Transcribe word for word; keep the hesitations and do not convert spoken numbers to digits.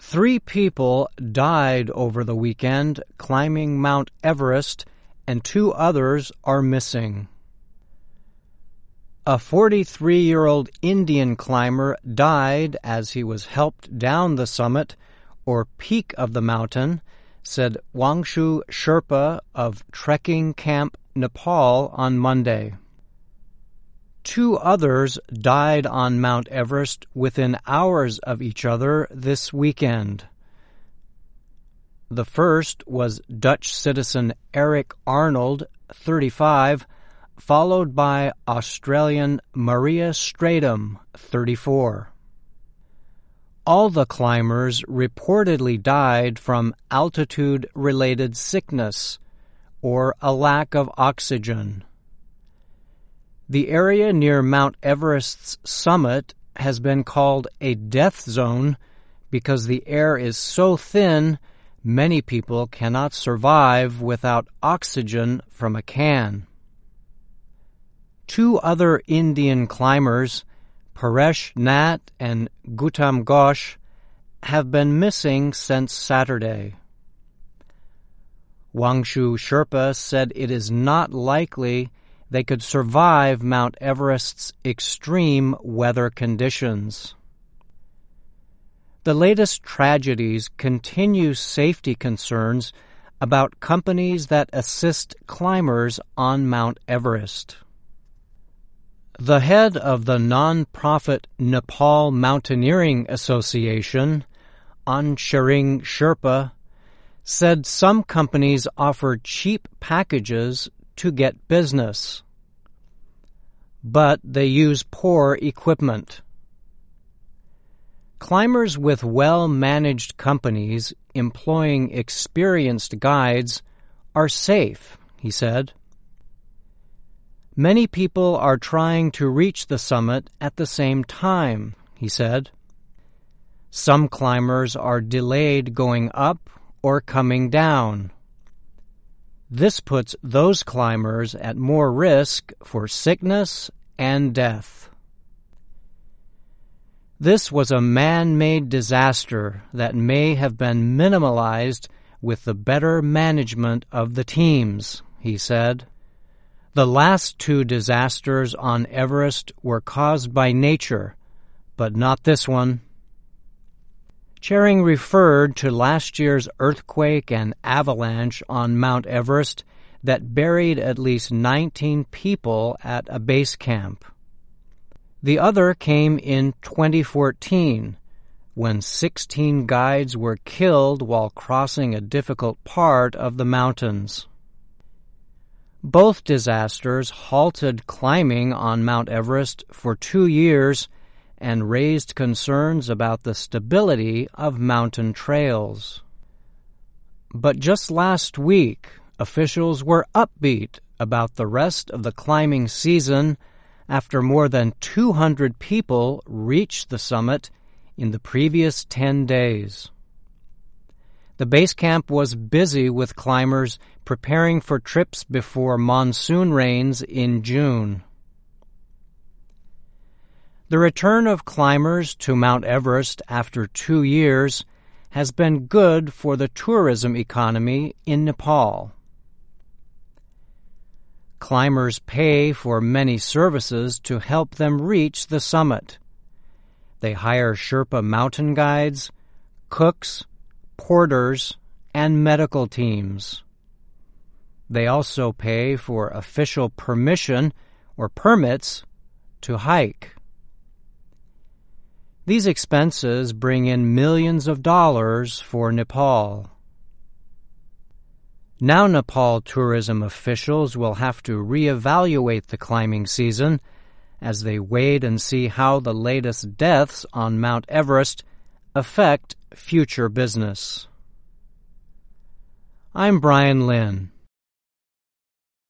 Three people died over the weekend climbing Mount Everest, and two others are missing. A forty-three-year-old Indian climber died as he was helped down the summit, or peak of the mountain, said Wangshu Sherpa of Trekking Camp Nepal on Monday. Two others died on Mount Everest within hours of each other this weekend. The first was Dutch citizen Eric Arnold, thirty-five, followed by Australian Maria Stratum, thirty-four. All the climbers reportedly died from altitude-related sickness or a lack of oxygen. The area near Mount Everest's summit has been called a death zone because the air is so thin many people cannot survive without oxygen from a can. Two other Indian climbers, Paresh Nat and Gautam Ghosh, have been missing since Saturday. Wangshu Sherpa said it is not likely they could survive Mount Everest's extreme weather conditions. The latest tragedies continue safety concerns about companies that assist climbers on Mount Everest. The head of the non-profit Nepal Mountaineering Association, Anshering Sherpa, said some companies offer cheap packages to get business, but they use poor equipment. Climbers with well-managed companies employing experienced guides are safe, he said. Many people are trying to reach the summit at the same time, he said. Some climbers are delayed going up or coming down. This puts those climbers at more risk for sickness and death. This was a man-made disaster that may have been minimalized with the better management of the teams, he said. The last two disasters on Everest were caused by nature, but not this one. Charing referred to last year's earthquake and avalanche on Mount Everest that buried at least nineteen people at a base camp. The other came in twenty fourteen, when sixteen guides were killed while crossing a difficult part of the mountains. Both disasters halted climbing on Mount Everest for two years and raised concerns about the stability of mountain trails. But just last week, officials were upbeat about the rest of the climbing season after more than two hundred people reached the summit in the previous ten days. The base camp was busy with climbers preparing for trips before monsoon rains in June. The return of climbers to Mount Everest after two years has been good for the tourism economy in Nepal. Climbers pay for many services to help them reach the summit. They hire Sherpa mountain guides, cooks, porters, and medical teams. They also pay for official permission or permits to hike. These expenses bring in millions of dollars for Nepal. Now Nepal tourism officials will have to reevaluate the climbing season as they wait and see how the latest deaths on Mount Everest affect future business. I'm Brian Lynn.